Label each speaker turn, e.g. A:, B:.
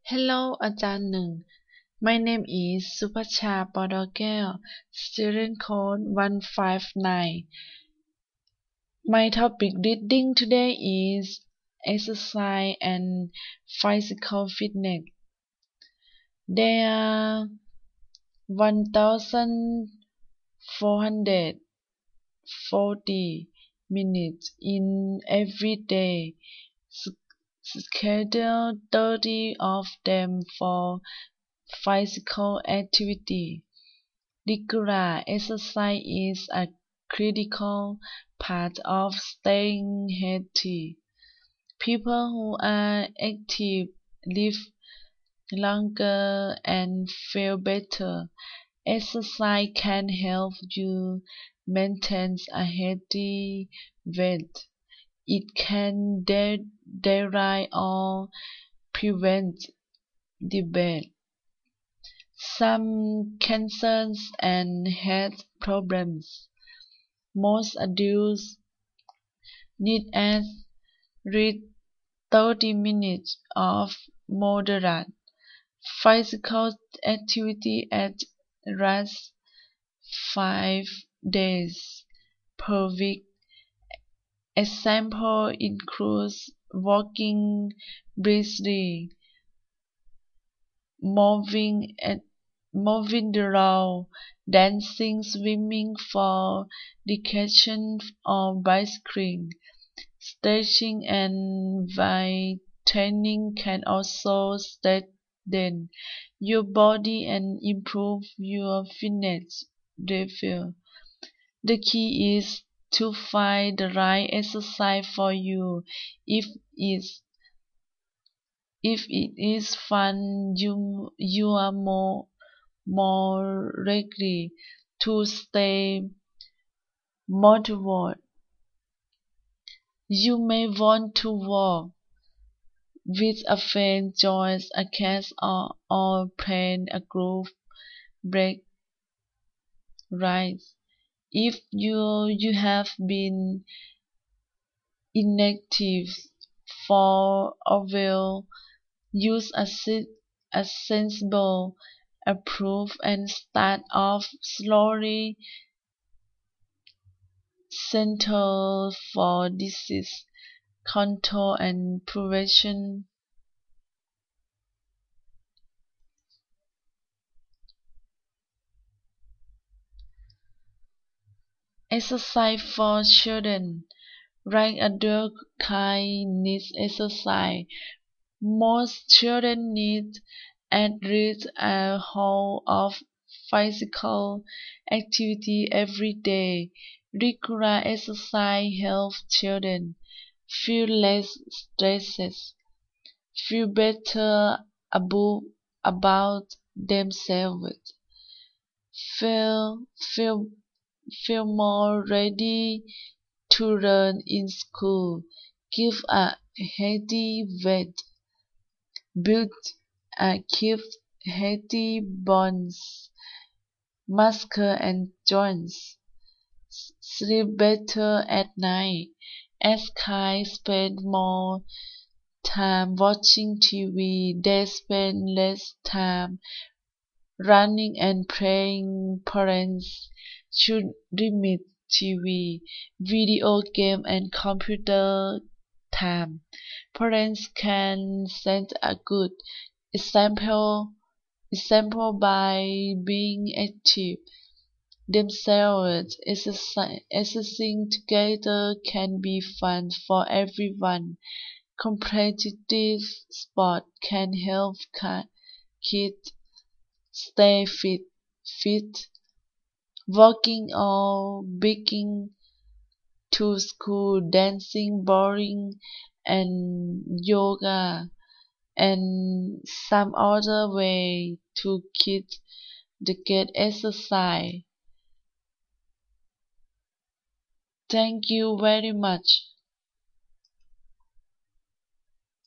A: Hello อาจารย์หนึ่ง My name is สุภชา ปอดอแก้ว Student code 159 My topic reading today is exercise and physical fitness. There are 1,440 minutes in every day. Schedule 30 of them for physical activity. Regular exercise is a critical part of staying healthy. People who are active live longer and feel better. Exercise can help you maintain a healthy weight. It can delay or prevent diabetes, some cancers, and health problems. Most adults need at least 30 minutes of moderate physical activity at least 5 days per week. Examples include walking briskly, moving around, dancing, swimming for recreation or bicycling. Stretching and weight training can also strengthen your body and improve your fitness level. The key is to find the right exercise for you. It's if it is fun, you are more likely to stay motivated. You may want to walk with a friend, join a class, or plan a group break ride. If you have been inactive for a while, use a sensible approach and start off slowly. Center for Disease Control and Prevention. Exercise for children. Like adult kind needs exercise, most children need at least a hour of physical activity every day. Regular exercise helps children feel less stressed, feel better about themselves, feel feel feel more ready to learn in school, give a healthy weight, build and keep healthy bones, muscles and joints, sleep better at night, as kids spend more time watching TV, they spend less time running and playing. Parents should limit TV, video game and computer time. Parents can set a good example by being active themselves. Exercising together can be fun for everyone. Competitive sport can help kids stay fit. Walking or biking to school, dancing, bowling, and yoga, and some other way to kids to get exercise. Thank you very much.